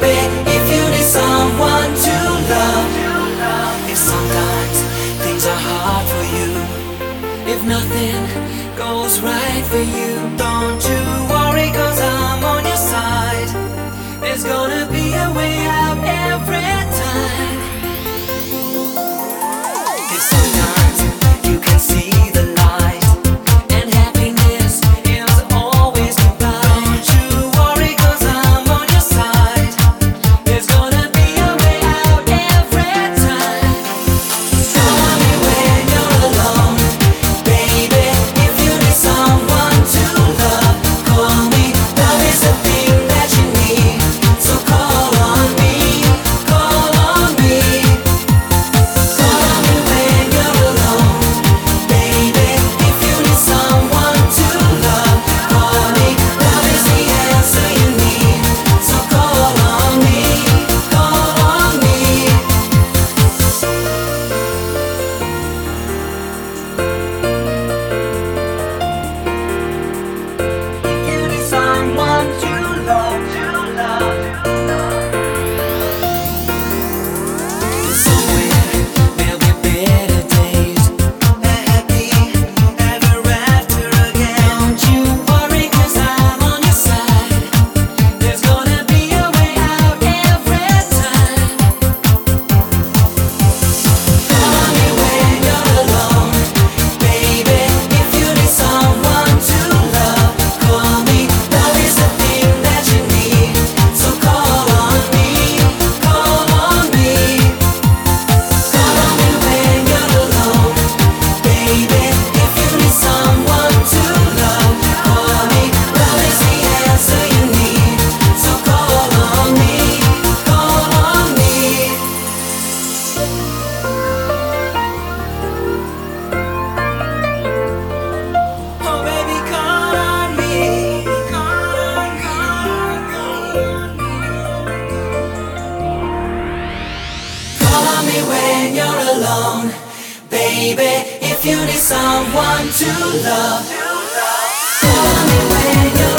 baby, if you need someone to love. If sometimes things are hard for you, if nothing goes right for you, don't you worry, 'cause I'm on your side. There's gonna be a way out every time. If sometimes you can see the light and happiness is always goodbye, don't you worry, 'cause I'm on your side. There's gonna be a way out every time. Call me when you're alone, baby, if you need someone to love. Call me, love is the thing that you need, so call on me, call on me. Call me when you're alone, baby, if you need someone to love. Call me, love is the answer you need, so call on me, call on me. If you need someone to love, somewhere there'll be better days, a happy ever after again. Don't you worry, 'cause I'm on your side. There's gonna be a way out every time. Call me when you're alone, baby, if you need someone to love. Call me, love is the thing that you need, so call on me, call on me. Call me when you're alone, baby, if you need someone to love. Call me, love is the answer you need, so call on me, call on me. Oh baby, call on me, call on me. Call on me when you're alone, baby, if you need someone to love. Call on me when you're